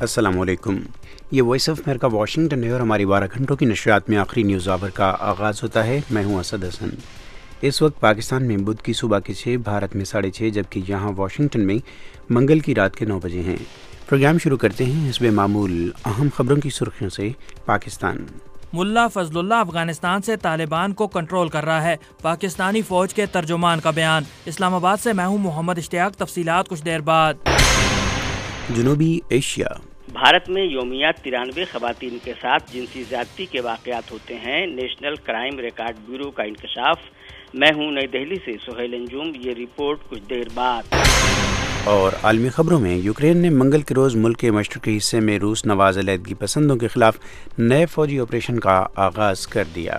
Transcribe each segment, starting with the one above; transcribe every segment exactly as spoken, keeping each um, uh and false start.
السلام علیکم، یہ وائس آف امریکہ واشنگٹن ہے اور ہماری بارہ گھنٹوں کی نشریات میں آخری نیوز آور کا آغاز ہوتا ہے۔ میں ہوں اسد حسن۔ اس وقت پاکستان میں بدھ کی صبح کے چھ، بھارت میں ساڑھے چھ، جبکہ یہاں واشنگٹن میں منگل کی رات کے نو بجے ہیں۔ پروگرام شروع کرتے ہیں حسب معمول اہم خبروں کی سرخیوں سے۔ پاکستان ملا فضل اللہ افغانستان سے طالبان کو کنٹرول کر رہا ہے، پاکستانی فوج کے ترجمان کا بیان۔ اسلام آباد سے میں ہوں محمد اشتیاق، تفصیلات کچھ دیر بعد۔ جنوبی ایشیا، بھارت میں یومیات ترانوے خواتین کے ساتھ جنسی زیادتی کے واقعات ہوتے ہیں، نیشنل کرائم ریکارڈ بیورو کا انکشاف۔ میں ہوں نئی دہلی سے سہیل انجم، یہ رپورٹ کچھ دیر بعد۔ اور عالمی خبروں میں یوکرین نے منگل کے روز ملک کے مشرقی حصے میں روس نواز علیحدگی پسندوں کے خلاف نئے فوجی آپریشن کا آغاز کر دیا۔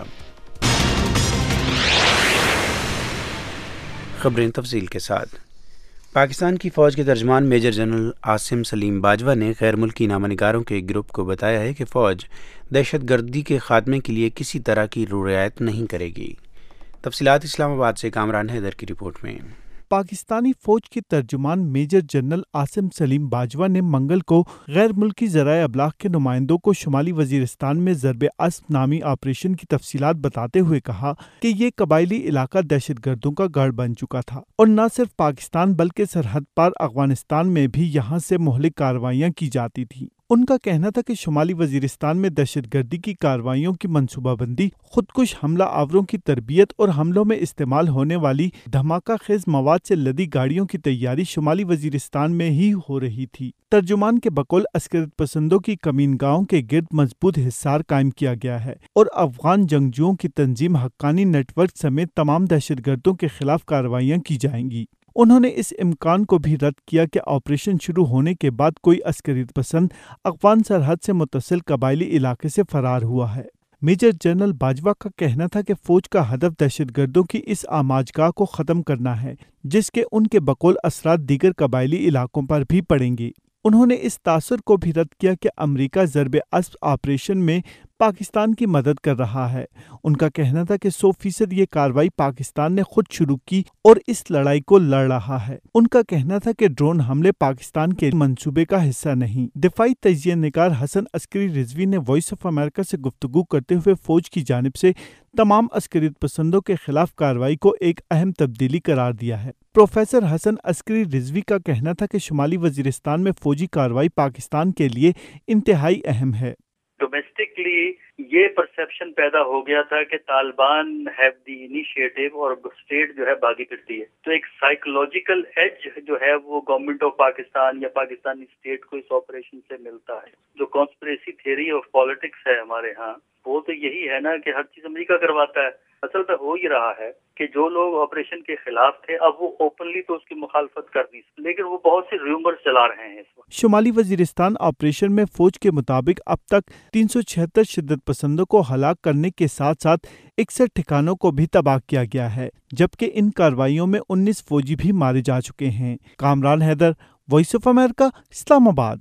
خبریں تفصیل کے ساتھ۔ پاکستان کی فوج کے ترجمان میجر جنرل عاصم سلیم باجوہ نے غیر ملکی نامہ نگاروں کے ایک گروپ کو بتایا ہے کہ فوج دہشت گردی کے خاتمے کے لیے کسی طرح کی رعایت نہیں کرے گی۔ تفصیلات اسلام آباد سے کامران حیدر کی رپورٹ میں۔ پاکستانی فوج کے ترجمان میجر جنرل عاصم سلیم باجوہ نے منگل کو غیر ملکی ذرائع ابلاغ کے نمائندوں کو شمالی وزیرستان میں ضرب اسب نامی آپریشن کی تفصیلات بتاتے ہوئے کہا کہ یہ قبائلی علاقہ دہشت گردوں کا گڑھ بن چکا تھا اور نہ صرف پاکستان بلکہ سرحد پار افغانستان میں بھی یہاں سے مہلک کارروائیاں کی جاتی تھیں۔ ان کا کہنا تھا کہ شمالی وزیرستان میں دہشت گردی کی کارروائیوں کی منصوبہ بندی، خودکش حملہ آوروں کی تربیت اور حملوں میں استعمال ہونے والی دھماکہ خیز مواد سے لدی گاڑیوں کی تیاری شمالی وزیرستان میں ہی ہو رہی تھی۔ ترجمان کے بقول عسکریت پسندوں کی کمین گاہوں کے گرد مضبوط حصار قائم کیا گیا ہے اور افغان جنگجوؤں کی تنظیم حقانی نیٹ ورک سمیت تمام دہشت گردوں کے خلاف کارروائیاں کی جائیں گی۔ انہوں نے اس امکان کو بھی رد کیا کہ آپریشن شروع ہونے کے بعد کوئی عسکریت پسند افغان سرحد سے متصل قبائلی علاقے سے فرار ہوا ہے۔ میجر جنرل باجوہ کا کہنا تھا کہ فوج کا ہدف دہشت گردوں کی اس آماجگاہ کو ختم کرنا ہے، جس کے ان کے بقول اثرات دیگر قبائلی علاقوں پر بھی پڑیں گے۔ انہوں نے اس تاثر کو بھی رد کیا کہ امریکہ ضرب اسب آپریشن میں پاکستان کی مدد کر رہا ہے۔ ان کا کہنا تھا کہ سو فیصد یہ کارروائی پاکستان نے خود شروع کی اور اس لڑائی کو لڑ رہا ہے۔ ان کا کہنا تھا کہ ڈرون حملے پاکستان کے منصوبے کا حصہ نہیں۔ دفاعی تجزیہ نگار حسن عسکری رضوی نے وائس آف امریکہ سے گفتگو کرتے ہوئے فوج کی جانب سے تمام عسکریت پسندوں کے خلاف کارروائی کو ایک اہم تبدیلی قرار دیا ہے۔ پروفیسر حسن عسکری رضوی کا کہنا تھا کہ شمالی وزیرستان میں فوجی کارروائی پاکستان کے لیے انتہائی اہم ہے۔ ڈومیسٹکلی یہ پرسیپشن پیدا ہو گیا تھا کہ طالبان ہیو دی انیشیٹو اور اسٹیٹ جو ہے بھاگی پھرتی ہے، تو ایک سائیکولوجیکل ایج جو ہے وہ گورنمنٹ آف پاکستان یا پاکستانی اسٹیٹ کو اس آپریشن سے ملتا ہے۔ جو کانسپریسی تھیوری آف پالیٹکس ہے ہمارے ہاں، وہ تو یہی ہے نا کہ ہر چیز امریکہ کرواتا ہے۔ اصل میں ہو ہی رہا ہے کہ جو لوگ آپریشن کے خلاف تھے اب وہ اوپنلی تو اس کی مخالفت کر دی، لیکن وہ بہت سی ریومر چلا رہے ہیں اس وقت۔ شمالی وزیرستان آپریشن میں فوج کے مطابق اب تک تین سو چھہتر شدت پسندوں کو ہلاک کرنے کے ساتھ ساتھ اکسٹھ ٹھکانوں کو بھی تباہ کیا گیا ہے، جبکہ ان کارروائیوں میں انیس فوجی بھی مارے جا چکے ہیں۔ Kamran Haider, voice of America, Islamabad.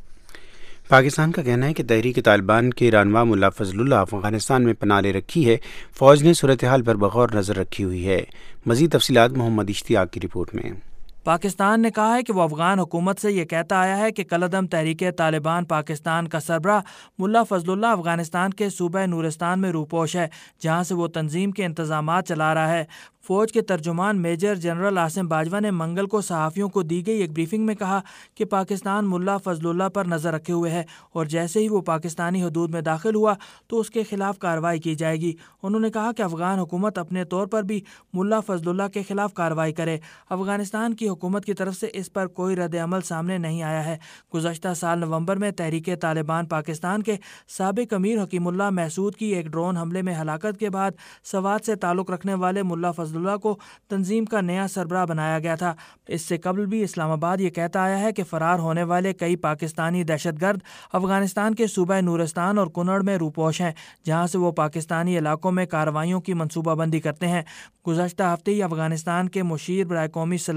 Pakistan کا کہنا ہے کہ تحریک طالبان کے رہنما ملا فضل اللہ افغانستان میں پناہ لے رکھی ہے۔ فوج نے صورتحال پر بغور نظر رکھی ہوئی ہے۔ مزید تفصیلات محمد اشتیاق کی رپورٹ میں۔ پاکستان نے کہا ہے کہ وہ افغان حکومت سے یہ کہتا آیا ہے کہ کالعدم تحریک طالبان پاکستان کا سربراہ ملا فضل اللہ افغانستان کے صوبہ نورستان میں روپوش ہے، جہاں سے وہ تنظیم کے انتظامات چلا رہا ہے۔ فوج کے ترجمان میجر جنرل عاصم باجوہ نے منگل کو صحافیوں کو دی گئی ایک بریفنگ میں کہا کہ پاکستان ملا فضل اللہ پر نظر رکھے ہوئے ہے اور جیسے ہی وہ پاکستانی حدود میں داخل ہوا تو اس کے خلاف کارروائی کی جائے گی۔ انہوں نے کہا کہ افغان حکومت اپنے طور پر بھی ملا فضل اللہ کے خلاف کارروائی کرے۔ افغانستان کی حکومت کی طرف سے اس پر کوئی رد عمل سامنے نہیں آیا ہے۔ گزشتہ سال نومبر میں تحریک طالبان پاکستان کے سابق امیر حکیم اللہ محسود کی ایک ڈرون حملے میں ہلاکت کے بعد سوات سے تعلق رکھنے والے ملا فضل اللہ کو تنظیم کا نیا سربراہ بنایا گیا تھا۔ اس سے قبل بھی اسلام آباد یہ کہتا آیا ہے کہ فرار ہونے والے کئی پاکستانی دہشت گرد افغانستان کے صوبہ نورستان اور کنڑ میں روپوش ہیں، جہاں سے وہ پاکستانی علاقوں میں کارروائیوں کی منصوبہ بندی کرتے ہیں۔ گزشتہ ہفتے ہی افغانستان کے مشیر برائے قومی سلامتی رنگ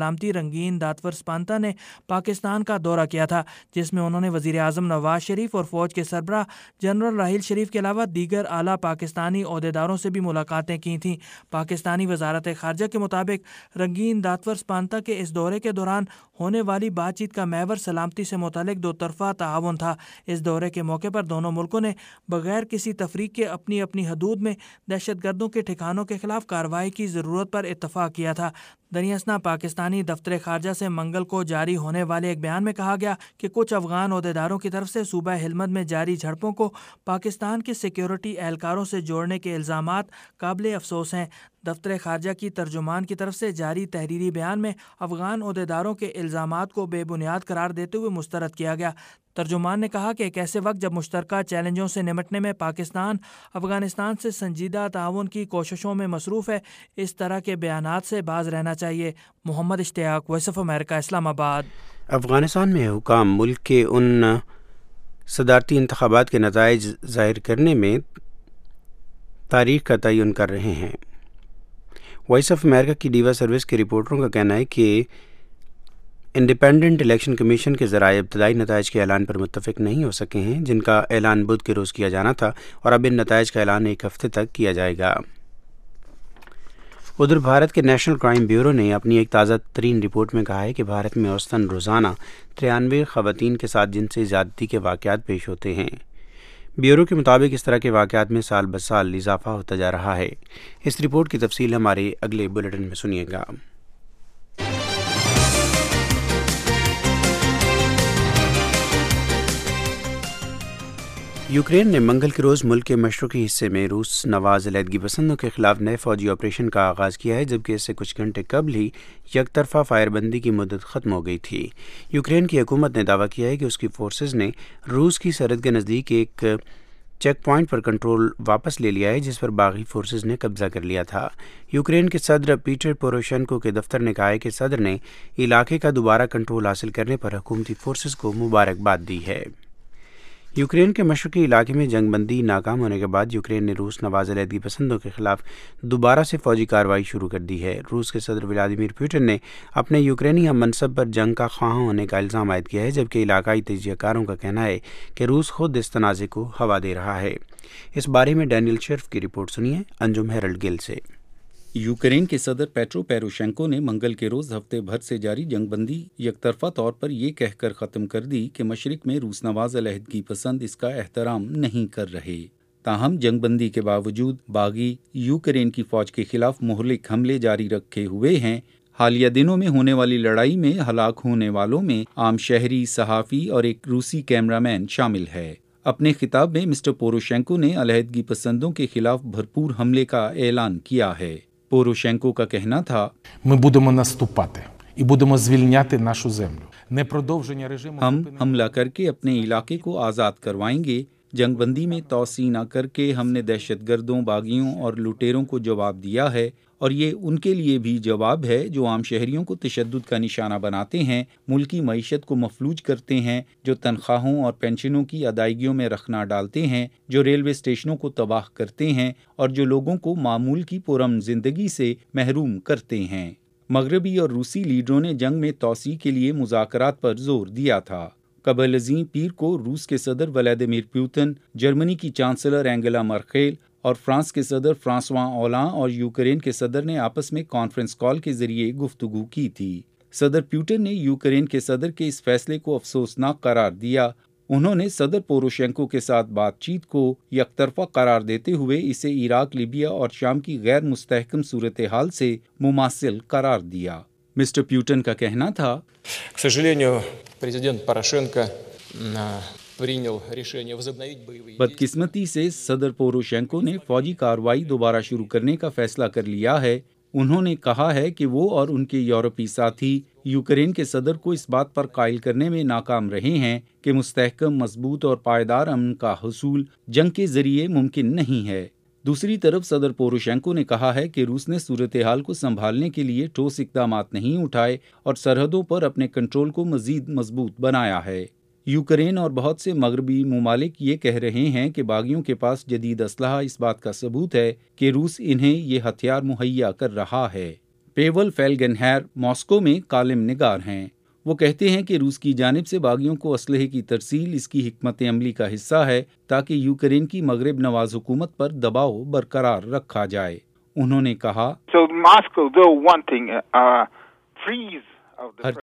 रंगीन दातवर स्पांता ने पाकिस्तान का दौरा किया था, जिसमें उन्होंने वज़ीर आज़म नवाज शरीफ और फ़ौज के सरबराह जनरल राहील शरीफ के अलावा दीगर आला पाकिस्तानी ओहदेदारों से भी मुलाकातें की थीं। पाकिस्तानी वजारत ख़ारजा के मुताबिक रंगीन दातवर स्पांता के इस दौरे के दौरान होने वाली बातचीत का महवर सलामती से मुतालिक दो तरफ़ा ताआवुन था। इस दौरे के मौके पर दोनों मुल्कों ने बगैर किसी तफरीक के अपनी अपनी हदूद में दहशत गर्दों के ठिकानों के खिलाफ कार्रवाई की ज़रूरत पर इत्तफ़ाक़ किया था। दरियासना पाकिस्तानी दफ्तर ख़ारजा से मंगल को जारी होने वाले एक बयान में कहा गया कि कुछ अफ़गान ओहदेदारों की तरफ से सूबा हिलमंद में जारी झड़पों को पाकिस्तान के सिक्योरिटी एहलकारों से जोड़ने के इल्ज़ामात काबिल अफसोस हैं। दफ्तर ख़ारजा की तर्जुमान की तरफ से जारी तहरीरी बयान में अफ़गान ओहदेदारों के इल्ज़ामात को बेबुनियाद करार देते हुए मुस्तरद किया गया। तर्जुमान ने कहा कि एक ऐसे वक्त जब मुश्तरका चैलेंजों से निमटने में पाकिस्तान अफ़गानिस्तान से संजीदा ताउन की कोशिशों में मसरूफ़ है, इस तरह के बयानात से बाज रहना चाहिए। Mohammad Ishtiaq, voice of America, Islamabad. Afghanistan में हुकाम मुल्क के उन सदारती इंतखाबात के नताइज ज़ाहिर करने में तारीख का तयन कर रहे हैं। वॉइस ऑफ अमेरिका की डीवा सर्विस के रिपोर्टरों का कहना है कि इंडिपेंडेंट इलेक्शन कमीशन के ज़राए इब्तदाई नताइज के ऐलान पर मुत्तफ़िक नहीं हो सके हैं, जिनका ऐलान बुध के रोज़ किया जाना था, और अब इन नताइज का ऐलान एक हफ्ते तक किया जाएगा। उधर भारत के नेशनल क्राइम ब्यूरो ने अपनी एक ताज़ा तरीन रिपोर्ट में कहा है कि भारत में औसतन रोज़ाना तिरानवे ख़वातीन के साथ जिनसी ज़्यादती के वाक़यात पेश होते हैं। ब्यूरो के मुताबिक इस तरह के वाक़यात में साल ब साल इजाफा होता जा रहा है। इस रिपोर्ट की तफसील हमारे अगले बुलेटिन में सुनिएगा। यूक्रेन ने मंगल के रोज़ मुल्क के मशरक़ी हिस्से में रूस नवाज अलहदगी पसंदों के खिलाफ नए फौजी ऑपरेशन का आगाज़ किया है, जबकि इससे कुछ घंटे कबल ही यकतरफ़ा फायरबंदी की मुद्दत ख़त्म हो गई थी। यूक्रेन की हुकूमत ने दावा किया है कि उसकी फोर्सेस ने रूस की सरहद के नज़दीक एक चेक पॉइंट पर कंट्रोल वापस ले लिया है, जिस पर बागी फोर्सेस ने कब्ज़ा कर लिया था। यूक्रेन के सदर पीटर पोरोशेंको के दफ्तर ने कहा है कि सदर ने इलाके का दोबारा कंट्रोल हासिल करने पर हुकूमती फोर्सेस को मुबारकबाद दी है। यूक्रेन के मशरक़ी इलाके में जंगबंदी नाकाम होने के बाद यूक्रेन ने रूस नवाज अलहदगी पसंदों के खिलाफ दोबारा से फौजी कार्रवाई शुरू कर दी है। रूस के सदर व्लादिमीर पुतिन ने अपने यूक्रेनी हम मनसब पर जंग का ख्वाह होने का इल्ज़ाम आयद किया है, जबकि इलाकाई तजियाकारों का कहना है कि रूस खुद इस तनाज़े को हवा दे रहा है। इस बारे में डैनियल शेर्फ की रिपोर्ट सुनिए अंजुम हेरल्ड गिल से। यूक्रेन के सदर पेट्रो पोरोशेंको ने मंगल के रोज़ हफ्ते भर से जारी जंगबंदी यकतरफा तौर पर यह कहकर ख़त्म कर दी कि मशरिक में रूस नवाज अलहदगी पसंद इसका एहतराम नहीं कर रहे। ताहम जंगबंदी के बावजूद बागी यूक्रेन की फ़ौज के खिलाफ मुहलिक हमले जारी रखे हुए हैं। हालिया दिनों में होने वाली लड़ाई में हलाक होने वालों में आम शहरी, सहाफ़ी और एक रूसी कैमरामैन शामिल है। अपने खिताब में मिस्टर पोरोशेंको ने अलहदगी पसंदों के खिलाफ भरपूर हमले का ऐलान किया है। पोरोशेंको का कहना था, Ми будемо наступати і будемо звільняти нашу землю. Не продовження режиму हम हमला करके अपने इलाके को आज़ाद करवाएंगे। जंगबंदी में तौसी न करके हमने दहशतगर्दों, बागियों और लुटेरों को जवाब दिया है, और ये उनके लिए भी जवाब है जो आम शहरियों को तशद्दुद का निशाना बनाते हैं, मुल्की मईशत को मफलूज करते हैं, जो तनख्वाहों और पेंशनों की अदायगियों में रखना डालते हैं, जो रेलवे स्टेशनों को तबाह करते हैं और जो लोगों को मामूल की पुरअमन ज़िंदगी से महरूम करते हैं। मगरबी और रूसी लीडरों ने जंग में तौसी के लिए मुज़ाकरात पर जोर दिया था। कबल अज़ीं पीर को रूस के सदर व्लादिमीर पुतिन, जर्मनी की चांसलर एंगेला मर्केल और फ्रांस के सदर फ्रांसवा ओलांद और यूक्रेन के सदर ने आपस में कॉन्फ्रेंस कॉल के जरिए गुफ्तगू की थी। सदर पुतिन ने यूक्रेन के सदर के इस फैसले को अफसोसनाक करार दिया। उन्होंने सदर पोरोशेंको के साथ बातचीत को यकतरफा करार देते हुए इसे इराक, लीबिया और शाम की गैर मुस्तहकम सूरत हाल से मुमासिल करार दिया। मिस्टर पुतिन का कहना था, К сожалению, президент Порошенко принял решение возобновить боевые действия। बदकिस्मती से सदर पोरोशेंको ने फौजी कार्रवाई दोबारा शुरू करने का फैसला कर लिया है। उन्होंने कहा है कि वो और उनके यूरोपीय साथी यूक्रेन के सदर को इस बात पर कायल करने में नाकाम रहे हैं कि मुस्तहकम, मजबूत और पायदार अमन का हुसूल जंग के जरिए मुमकिन नहीं है। दूसरी तरफ सदर पोरोशेंको ने कहा है कि रूस ने सूरत हाल को संभालने के लिए ठोस इक़दामात नहीं उठाए और सरहदों पर अपने कंट्रोल को मजीद मजबूत बनाया है। यूक्रेन और बहुत से मगरबी ममालिक ये कह रहे हैं कि बागियों के पास जदीद असलहा इस बात का सबूत है कि रूस इन्हें ये हथियार मुहैया कर रहा है। پیول فیلگنہیر ماسکو میں کالم نگار ہیں۔ وہ کہتے ہیں کہ روس کی جانب سے باغیوں کو اسلحے کی ترسیل اس کی حکمت عملی کا حصہ ہے تاکہ یوکرین کی مغرب نواز حکومت پر دباؤ برقرار رکھا جائے۔ انہوں نے کہا، So Moscow, though wanting a freeze of the